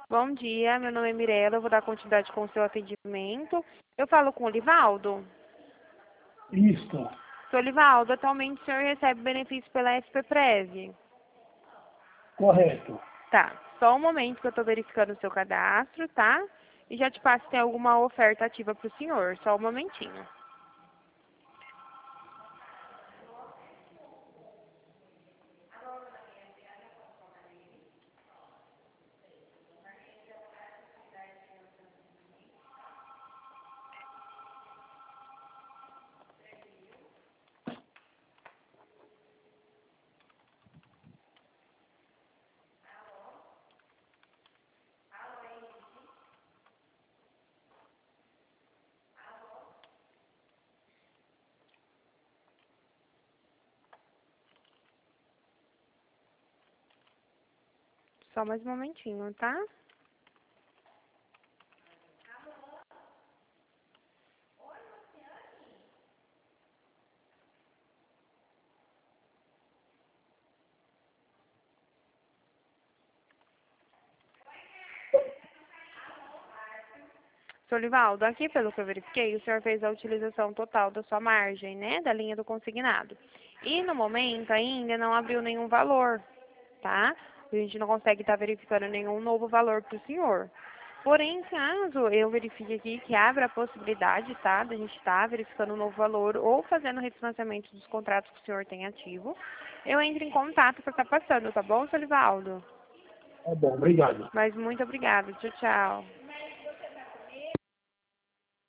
Bom dia, meu nome é Mirella, eu vou dar continuidade com o seu atendimento. Eu falo com o Olivaldo? Isto, Seu Olivaldo, atualmente o senhor recebe benefício pela SPPrev? correto. Tá, só um momento que eu estou verificando o seu cadastro, tá? E já te passo se tem alguma oferta ativa para o senhor, só um momentinho. Só mais um momentinho, tá? Seu Olivaldo, aqui pelo que eu verifiquei, o senhor fez a utilização total da sua margem, né? Da linha do consignado. E no momento ainda não abriu nenhum valor, tá? A gente não consegue estar verificando nenhum novo valor para o senhor. Porém, caso eu verifique aqui que abra a possibilidade, tá? Da gente estar verificando um novo valor ou fazendo refinanciamento dos contratos que o senhor tem ativo, eu entro em contato para estar passando, tá bom, seu Olivaldo? Tá bom, obrigado. Mas muito obrigada. Tchau, tchau.